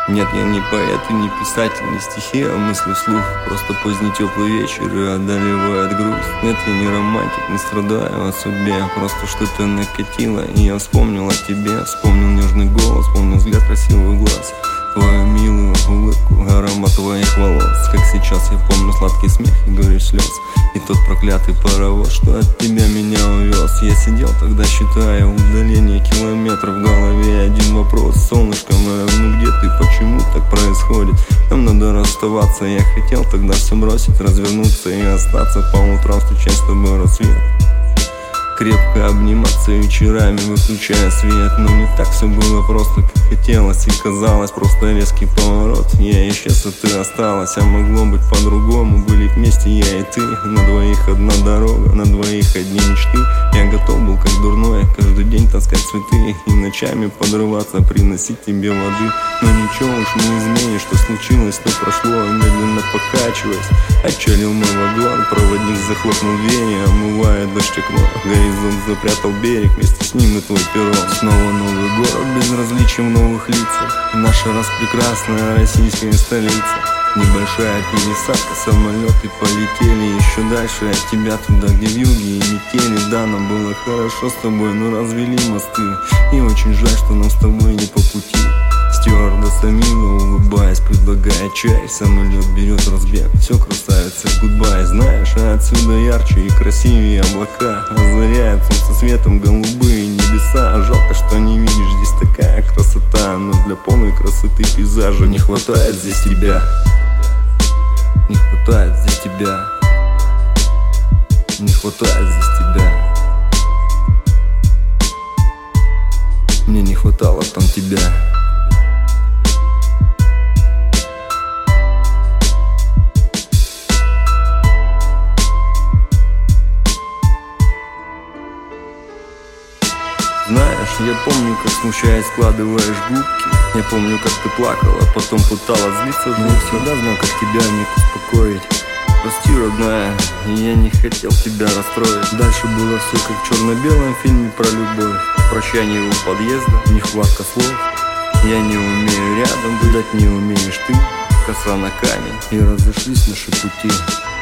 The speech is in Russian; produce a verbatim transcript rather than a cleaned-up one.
Нет, я не поэт и не писатель, не стихи, а мысли вслух. Просто поздний теплый вечер и одолевает грусть. Нет, я не романтик, не страдаю о судьбе. Просто что-то накатило, и я вспомнил о тебе. Вспомнил нежный голос, вспомнил взгляд красивых глаз, твою милую улыбку, аромат твоих волос. Как сейчас я помню сладкий смех и горечь слез, и тот проклятый паровоз, что от тебя меня увез. Я сидел тогда, считая удаление километров. В голове один вопрос: солнышко мое, ну где ты, почему так происходит? Нам надо расставаться. Я хотел тогда все бросить, развернуться и остаться. По утрам встречать с тобой рассвет, крепко обниматься вечерами, выключая свет. Но не так все было просто, как хотелось и казалось. Просто резкий поворот, я исчез, а ты осталась. А могло быть по-другому, были вместе я и ты. На двоих одна дорога, на двоих одни мечты. Я готов был, как дурной, каждый день таскать цветы и ночами подрываться, приносить тебе воды. Но ничего уж не изменишь, что случилось, то прошло. Медленно покачиваясь, отчалил мой вагон. Проводник захлопнул двери, омывая дождь окно. Горизонт запрятал берег, вместе с ним и твой перрон. Снова новый город, безразличие в новых лицах. Наша распрекрасная российская столица. Небольшая пересадка, самолеты полетели еще дальше от тебя, туда, где вьюги и метели. Да, нам было хорошо с тобой, но развели мосты. И очень жаль, что нам с тобой не по пути. Стюардесса мило улыбаясь предлагает чай. Самолет берет разбег, все, красавица, гудбай. Знаешь, а отсюда ярче и красивее облака. Озаряет солнце светом голубые небеса. Жалко, что не видишь здесь такая красота, но для полной красоты пейзажа не хватает здесь тебя. Не хватает здесь тебя. Не хватает здесь тебя. Мне не хватало там тебя. Знаешь, я помню, как смущаясь складываешь губки. Я помню, как ты плакала, потом пыталась злиться. Но я всегда знал, как тебя не успокоить. Прости, родная, я не хотел тебя расстроить. Дальше было все как в черно-белом фильме про любовь. Прощание у подъезда, нехватка слов. Я не умею рядом, видать не умеешь ты. Коса на камень, и разошлись наши пути.